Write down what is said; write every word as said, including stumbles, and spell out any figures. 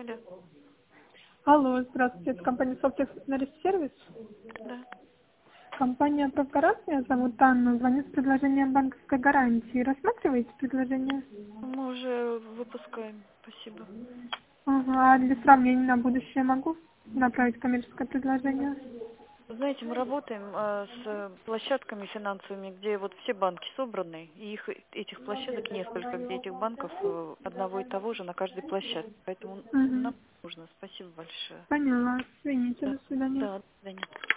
Алло. Алло, здравствуйте, это компания Софтекс Сервис. Да. Компания Профгарант, меня зовут Анна, звоню с предложением банковской гарантии. Рассматриваете предложение? Мы уже выпускаем. Спасибо. Ага, а для сравнения на будущее могу направить коммерческое предложение? Знаете, мы работаем э, с площадками финансовыми, где вот все банки собраны, и их, этих площадок несколько, где этих банков э, одного и того же на каждой площадке. Поэтому Угу. нам нужно. Спасибо большое. Поняла. Извините, Да, до свидания. да, до свидания.